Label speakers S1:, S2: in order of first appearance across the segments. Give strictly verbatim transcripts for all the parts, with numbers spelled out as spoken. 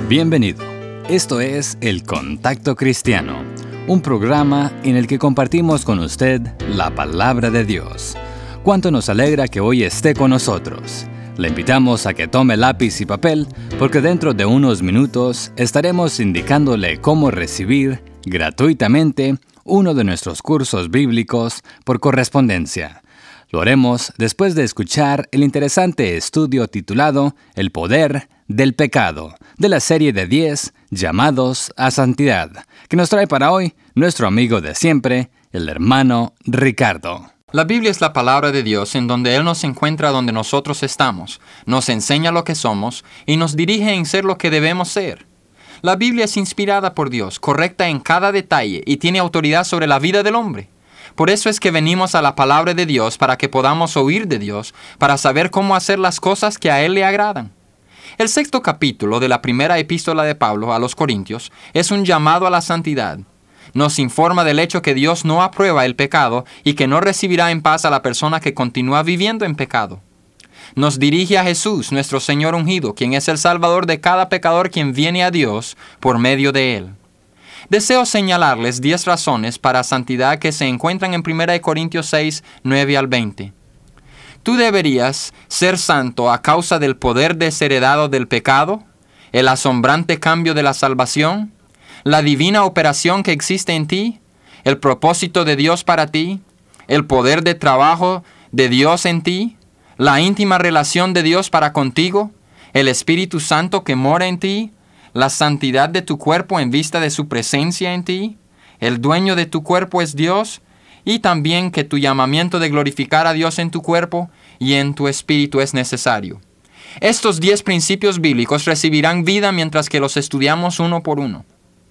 S1: Bienvenido. Esto es El Contacto Cristiano, un programa en el que compartimos con usted la palabra de Dios. Cuánto nos alegra que hoy esté con nosotros. Le invitamos a que tome lápiz y papel, porque dentro de unos minutos estaremos indicándole cómo recibir gratuitamente uno de nuestros cursos bíblicos por correspondencia. Lo haremos después de escuchar el interesante estudio titulado El Poder del Pecado, de la serie de diez llamados a santidad, que nos trae para hoy nuestro amigo de siempre, el hermano Ricardo.
S2: La Biblia es la palabra de Dios en donde Él nos encuentra donde nosotros estamos, nos enseña lo que somos y nos dirige en ser lo que debemos ser. La Biblia es inspirada por Dios, correcta en cada detalle y tiene autoridad sobre la vida del hombre. Por eso es que venimos a la palabra de Dios para que podamos oír de Dios, para saber cómo hacer las cosas que a Él le agradan. El sexto capítulo de la primera epístola de Pablo a los Corintios es un llamado a la santidad. Nos informa del hecho que Dios no aprueba el pecado y que no recibirá en paz a la persona que continúa viviendo en pecado. Nos dirige a Jesús, nuestro Señor ungido, quien es el Salvador de cada pecador quien viene a Dios por medio de Él. Deseo señalarles diez razones para santidad que se encuentran en primera Corintios seis, nueve al veinte. ¿Tú deberías ser santo a causa del poder desheredado del pecado, el asombrante cambio de la salvación, la divina operación que existe en ti, el propósito de Dios para ti, el poder de trabajo de Dios en ti, la íntima relación de Dios para contigo, el Espíritu Santo que mora en ti, la santidad de tu cuerpo en vista de su presencia en ti, el dueño de tu cuerpo es Dios, y también que tu llamamiento de glorificar a Dios en tu cuerpo y en tu espíritu es necesario? Estos diez principios bíblicos recibirán vida mientras que los estudiamos uno por uno.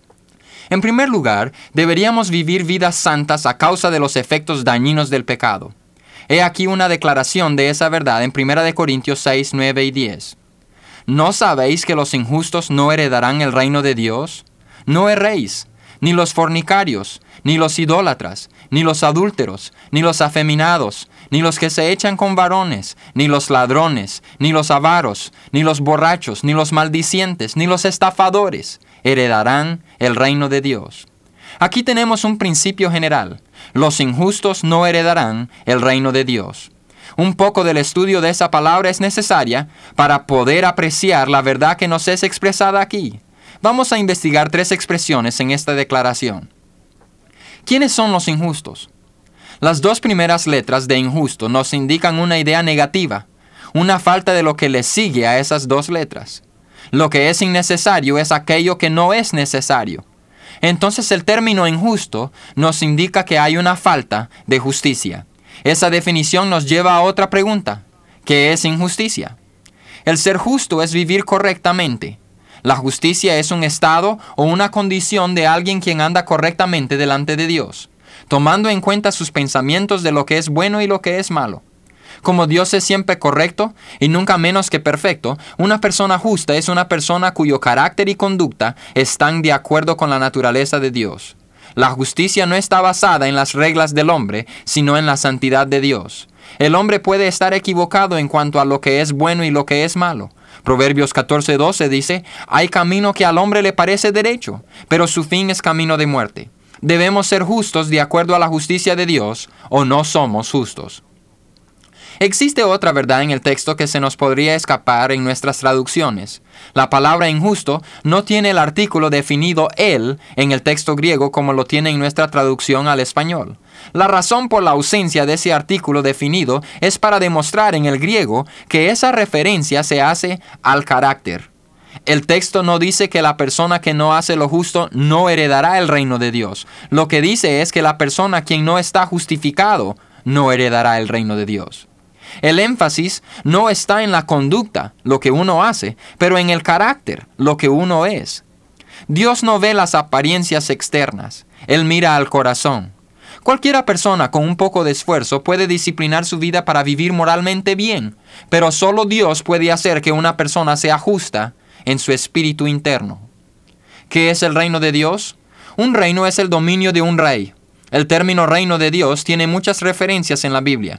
S2: En primer lugar, deberíamos vivir vidas santas a causa de los efectos dañinos del pecado. He aquí una declaración de esa verdad en primera Corintios seis, nueve y diez. ¿No sabéis que los injustos no heredarán el reino de Dios? No erréis, ni los fornicarios, ni los idólatras, ni los adúlteros, ni los afeminados, ni los que se echan con varones, ni los ladrones, ni los avaros, ni los borrachos, ni los maldicientes, ni los estafadores heredarán el reino de Dios. Aquí tenemos un principio general. Los injustos no heredarán el reino de Dios. Un poco del estudio de esa palabra es necesaria para poder apreciar la verdad que nos es expresada aquí. Vamos a investigar tres expresiones en esta declaración. ¿Quiénes son los injustos? Las dos primeras letras de injusto nos indican una idea negativa, una falta de lo que le sigue a esas dos letras. Lo que es innecesario es aquello que no es necesario. Entonces el término injusto nos indica que hay una falta de justicia. Esa definición nos lleva a otra pregunta. ¿Qué es injusticia? El ser justo es vivir correctamente. La justicia es un estado o una condición de alguien quien anda correctamente delante de Dios, tomando en cuenta sus pensamientos de lo que es bueno y lo que es malo. Como Dios es siempre correcto y nunca menos que perfecto, una persona justa es una persona cuyo carácter y conducta están de acuerdo con la naturaleza de Dios. La justicia no está basada en las reglas del hombre, sino en la santidad de Dios. El hombre puede estar equivocado en cuanto a lo que es bueno y lo que es malo. Proverbios catorce, doce dice, hay camino que al hombre le parece derecho, pero su fin es camino de muerte. Debemos ser justos de acuerdo a la justicia de Dios, o no somos justos. Existe otra verdad en el texto que se nos podría escapar en nuestras traducciones. La palabra injusto no tiene el artículo definido él en el texto griego como lo tiene en nuestra traducción al español. La razón por la ausencia de ese artículo definido es para demostrar en el griego que esa referencia se hace al carácter. El texto no dice que la persona que no hace lo justo no heredará el reino de Dios. Lo que dice es que la persona quien no está justificado no heredará el reino de Dios. El énfasis no está en la conducta, lo que uno hace, pero en el carácter, lo que uno es. Dios no ve las apariencias externas, Él mira al corazón. Cualquiera persona con un poco de esfuerzo puede disciplinar su vida para vivir moralmente bien, pero solo Dios puede hacer que una persona sea justa en su espíritu interno. ¿Qué es el reino de Dios? Un reino es el dominio de un rey. El término reino de Dios tiene muchas referencias en la Biblia.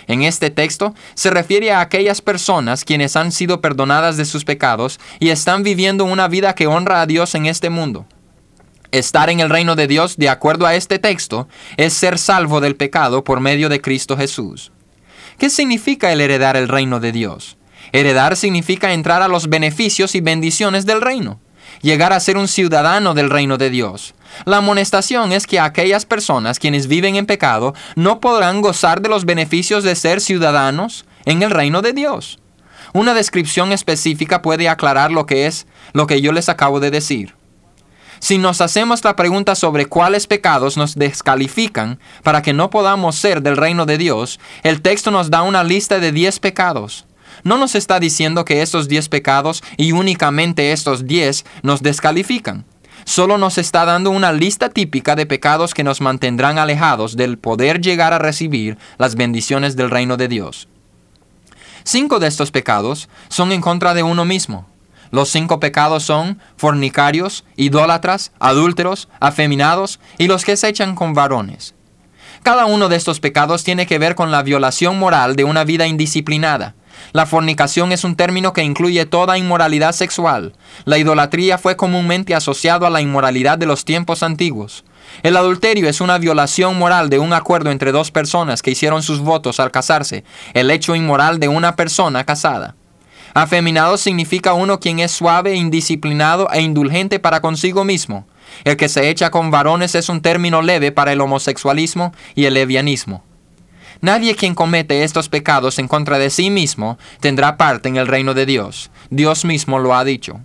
S2: En este texto se refiere a aquellas personas quienes han sido perdonadas de sus pecados y están viviendo una vida que honra a Dios en este mundo. Estar en el reino de Dios, de acuerdo a este texto, es ser salvo del pecado por medio de Cristo Jesús. ¿Qué significa el heredar el reino de Dios? Heredar significa entrar a los beneficios y bendiciones del reino, llegar a ser un ciudadano del reino de Dios. La amonestación es que aquellas personas quienes viven en pecado no podrán gozar de los beneficios de ser ciudadanos en el reino de Dios. Una descripción específica puede aclarar lo que es lo que yo les acabo de decir. Si nos hacemos la pregunta sobre cuáles pecados nos descalifican para que no podamos ser del reino de Dios, el texto nos da una lista de diez pecados. No nos está diciendo que estos diez pecados y únicamente estos diez nos descalifican. Solo nos está dando una lista típica de pecados que nos mantendrán alejados del poder llegar a recibir las bendiciones del reino de Dios. Cinco de estos pecados son en contra de uno mismo. Los cinco pecados son fornicarios, idólatras, adúlteros, afeminados y los que se echan con varones. Cada uno de estos pecados tiene que ver con la violación moral de una vida indisciplinada. La fornicación es un término que incluye toda inmoralidad sexual. La idolatría fue comúnmente asociado a la inmoralidad de los tiempos antiguos. El adulterio es una violación moral de un acuerdo entre dos personas que hicieron sus votos al casarse, el hecho inmoral de una persona casada. Afeminado significa uno quien es suave, indisciplinado e indulgente para consigo mismo. El que se echa con varones es un término leve para el homosexualismo y el lesbianismo. Nadie quien comete estos pecados en contra de sí mismo tendrá parte en el reino de Dios. Dios mismo lo ha dicho.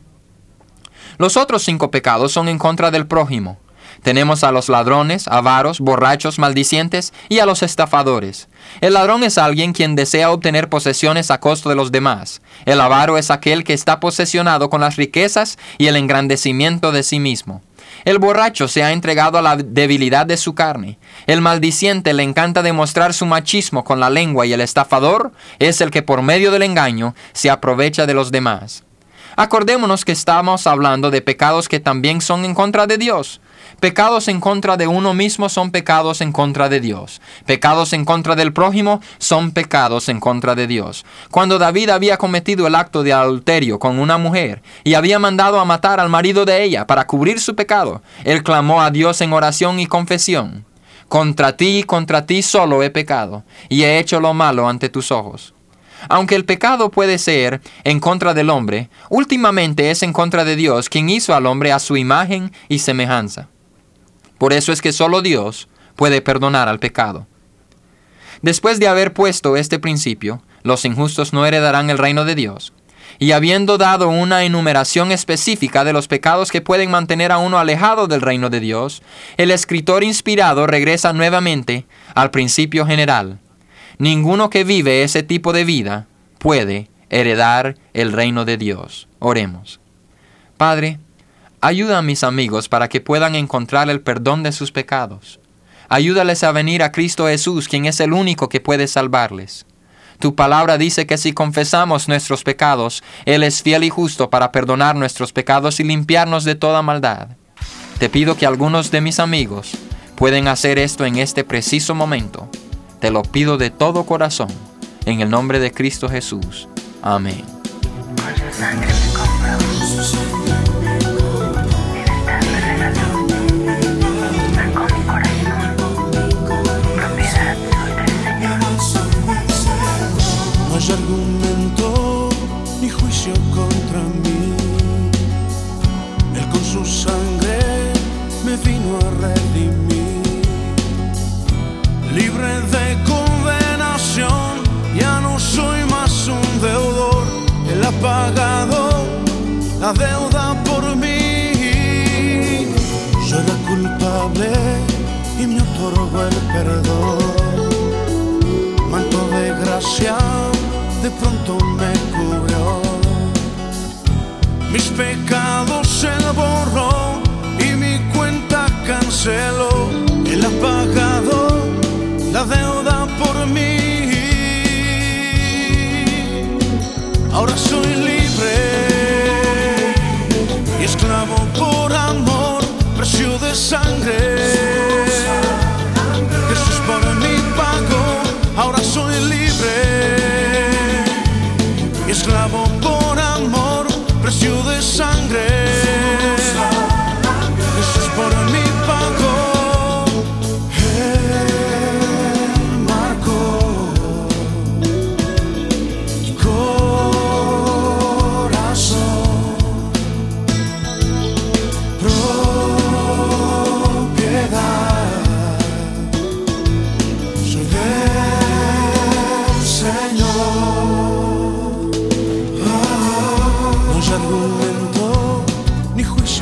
S2: Los otros cinco pecados son en contra del prójimo. Tenemos a los ladrones, avaros, borrachos, maldicientes y a los estafadores. El ladrón es alguien quien desea obtener posesiones a costo de los demás. El avaro es aquel que está posesionado con las riquezas y el engrandecimiento de sí mismo. El borracho se ha entregado a la debilidad de su carne. El maldiciente le encanta demostrar su machismo con la lengua y el estafador es el que por medio del engaño se aprovecha de los demás. Acordémonos que estamos hablando de pecados que también son en contra de Dios. Pecados en contra de uno mismo son pecados en contra de Dios. Pecados en contra del prójimo son pecados en contra de Dios. Cuando David había cometido el acto de adulterio con una mujer y había mandado a matar al marido de ella para cubrir su pecado, él clamó a Dios en oración y confesión: contra ti y contra ti solo he pecado, y he hecho lo malo ante tus ojos. Aunque el pecado puede ser en contra del hombre, últimamente es en contra de Dios, quien hizo al hombre a su imagen y semejanza. Por eso es que solo Dios puede perdonar al pecado. Después de haber puesto este principio, los injustos no heredarán el reino de Dios, y habiendo dado una enumeración específica de los pecados que pueden mantener a uno alejado del reino de Dios, el escritor inspirado regresa nuevamente al principio general. Ninguno que vive ese tipo de vida puede heredar el reino de Dios. Oremos. Padre, ayuda a mis amigos para que puedan encontrar el perdón de sus pecados. Ayúdales a venir a Cristo Jesús, quien es el único que puede salvarles. Tu palabra dice que si confesamos nuestros pecados, Él es fiel y justo para perdonar nuestros pecados y limpiarnos de toda maldad. Te pido que algunos de mis amigos pueden hacer esto en este preciso momento. Te lo pido de todo corazón, en el nombre de Cristo Jesús. Amén.
S3: No hay argumento ni juicio contra mí. Él con su sangre me vino a redimir. Libre de condenación, ya no soy más un deudor. Él ha pagado la deuda por mí. Yo era culpable y me otorgó el perdón. Manto de gracia de pronto me cubrió. Mis pecados Él borró y mi cuenta canceló. Él ha pagado la deuda por mí. Ahora soy libre y esclavo por amor, precio de sangre. Jesús por mí pagó. Ahora soy libre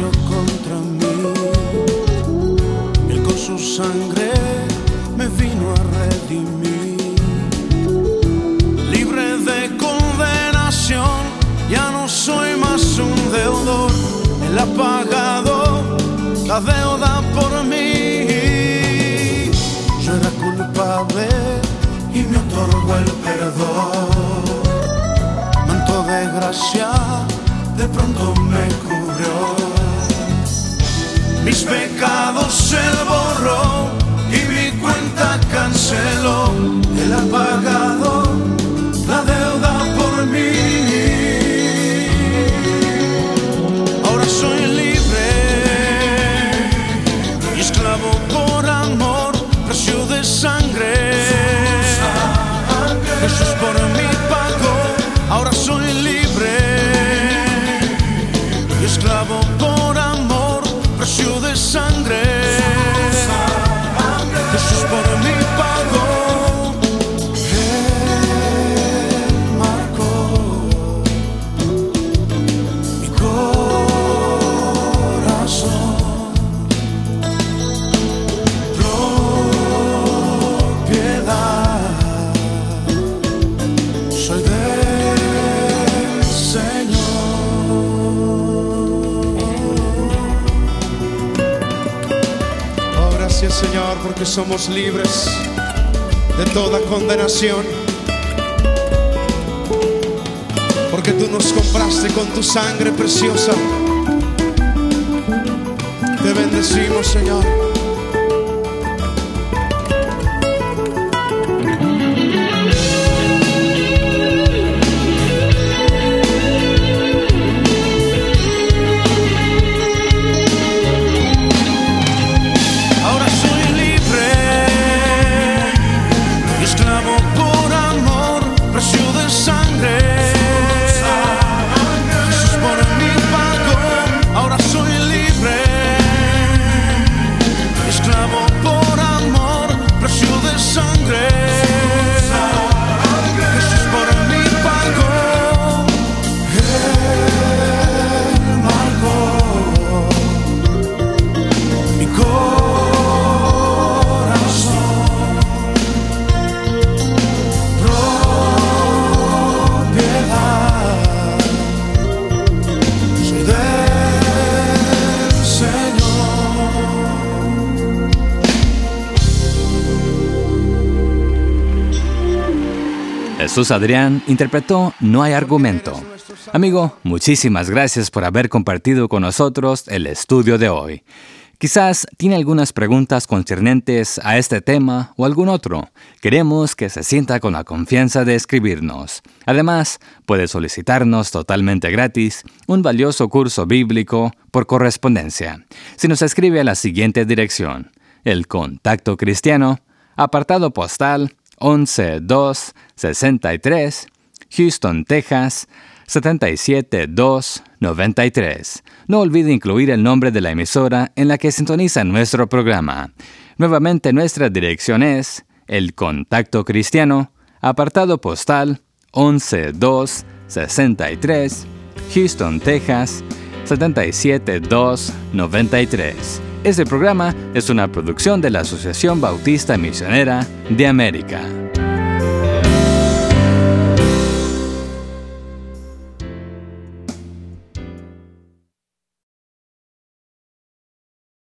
S3: juicio contra mí. Él con su sangre me vino a redimir. Libre de condenación, ya no soy más un deudor. Él ha pagado la deuda por mí. Yo era culpable y me otorgó el perdón. Manto de gracia de pronto me cubrió. Mis pecados Él borró y mi cuenta canceló. Él ha pagado la deuda por mí. Ahora soy libre y esclavo por amor, precio de sangre. Jesús por mí pagó. Ahora soy libre y esclavo por amor, precio de sangre. Jesús por mí pagó. Él marcó mi corazón. Propiedad soy del Señor.
S4: Oh, gracias, Señor, porque somos libres de toda condenación. Porque tú nos compraste con tu sangre preciosa. Te bendecimos, Señor.
S3: Ahora soy libre y esclavo por amor, precio de sangre. Jesús por mí pagó. Ahora soy libre y esclavo por amor, precio de sangre. Jesús por mí pagó. Él marcó mi corazón. Propiedad soy del Señor.
S1: Jesús Adrián interpretó No hay argumento. Amigo, muchísimas gracias por haber compartido con nosotros el estudio de hoy. Quizás tiene algunas preguntas concernientes a este tema o algún otro. Queremos que se sienta con la confianza de escribirnos. Además, puede solicitarnos totalmente gratis un valioso curso bíblico por correspondencia. Si nos escribe a la siguiente dirección: El Contacto Cristiano, apartado postal once dos sesenta y tres, Houston, Texas setenta y siete dos noventa y tres. No olvide incluir el nombre de la emisora en la que sintoniza nuestro programa. Nuevamente, nuestra dirección es El Contacto Cristiano, apartado postal once dos sesenta y tres, Houston, Texas setenta y siete dos noventa y tres. Este programa es una producción de la Asociación Bautista Misionera de América.